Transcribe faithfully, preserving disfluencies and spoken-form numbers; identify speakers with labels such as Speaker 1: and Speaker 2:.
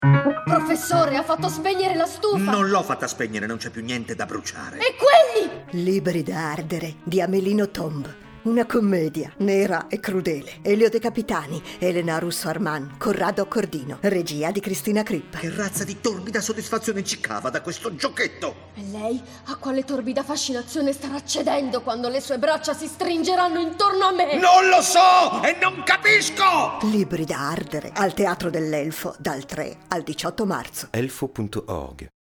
Speaker 1: Professore, ha fatto spegnere la stufa!
Speaker 2: Non l'ho fatta spegnere, non c'è più niente da bruciare.
Speaker 1: E quelli?
Speaker 3: Liberi da ardere di Amelino Tomb. Una commedia nera e crudele. Elio De Capitani, Elena Russo Arman, Corrado Cordino. Regia di Cristina Crippa.
Speaker 2: Che razza di torbida soddisfazione ci cava da questo giochetto?
Speaker 1: E lei a quale torbida fascinazione starà cedendo quando le sue braccia si stringeranno intorno a me?
Speaker 2: Non lo so e non capisco!
Speaker 3: Libri da ardere al Teatro dell'Elfo dal tre al diciotto marzo.
Speaker 4: elfo punto org